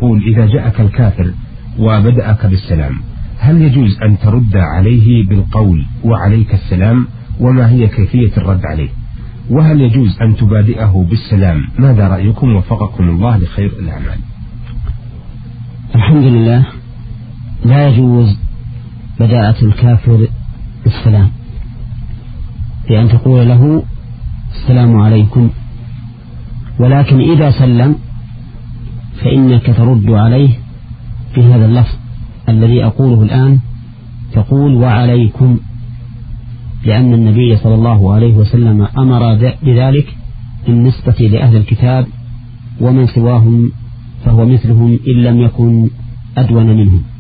يقول إذا جاءك الكافر وبدأك بالسلام هل يجوز أن ترد عليه بالقول وعليك السلام؟ وما هي كيفية الرد عليه؟ وهل يجوز أن تبادئه بالسلام؟ ماذا رأيكم وفقكم الله لخير الأعمال؟ الحمد لله، لا يجوز بداءة الكافر بالسلام، بأن تقول له السلام عليكم، ولكن إذا سلم فإنك ترد عليه بهذا اللفظ الذي أقوله الآن، تقول وعليكم، لأن النبي صلى الله عليه وسلم أمر بذلك بالنسبة لأهل الكتاب، ومن سواهم فهو مثلهم إن لم يكن أدون منهم.